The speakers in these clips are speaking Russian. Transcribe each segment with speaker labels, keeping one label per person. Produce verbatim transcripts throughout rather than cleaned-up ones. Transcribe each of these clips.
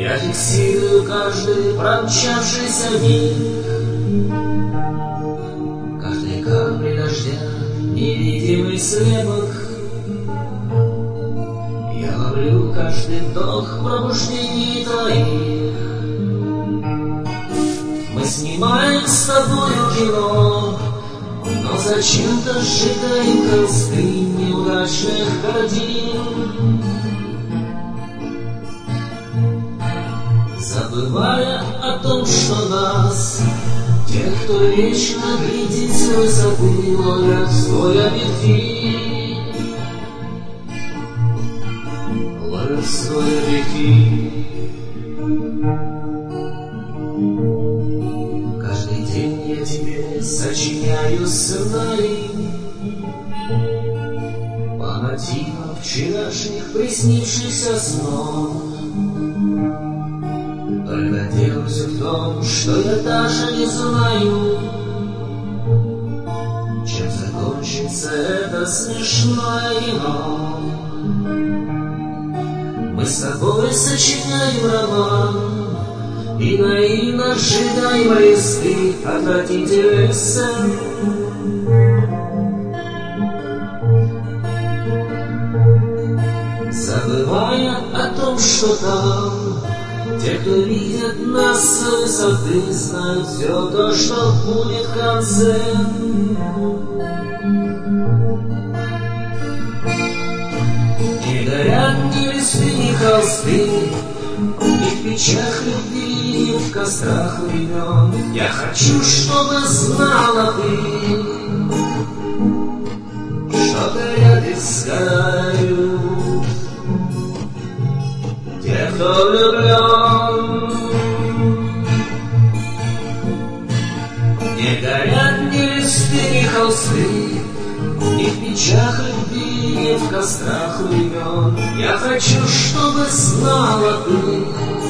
Speaker 1: Я фиксирую каждый промчавшийся миг, каждой капли дождя невидимый слепок. Я ловлю каждый вдох пробуждений твоих. Мы снимаем с тобою кино, но зачем-то сжигаем холсты неудачных картин, забывая о том, что нас, тех, кто вечно глядит с высоты, ловят в свой объектив, ловят в свой объектив. Каждый день я тебе сочиняю сценарий по мотивам вчерашних приснившихся снов. Только дело все в том, что я даже не знаю, чем закончится это смешное кино. Мы с тобой сочиняем роман и наивно сжигаем листы отвратительных сцен. Забывая о том, что там те, кто видят нас с высоты, знают все то, что будет в конце. Не горят ни листы, ни холсты, ни в печах любви, ни в кострах времен. Я хочу, чтобы знала ты, что горят и сгорают те, кто влюблен. Не горят ни листы, ни холсты, ни в печах любви, ни в кострах времен. Я хочу, чтобы знала ты,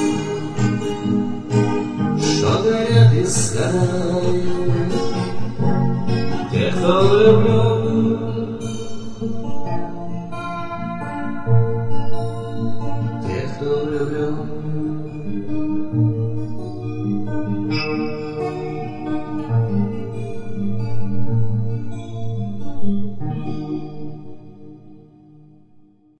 Speaker 1: что горят и сгорают те, кто влюблен. Те, кто влюблен.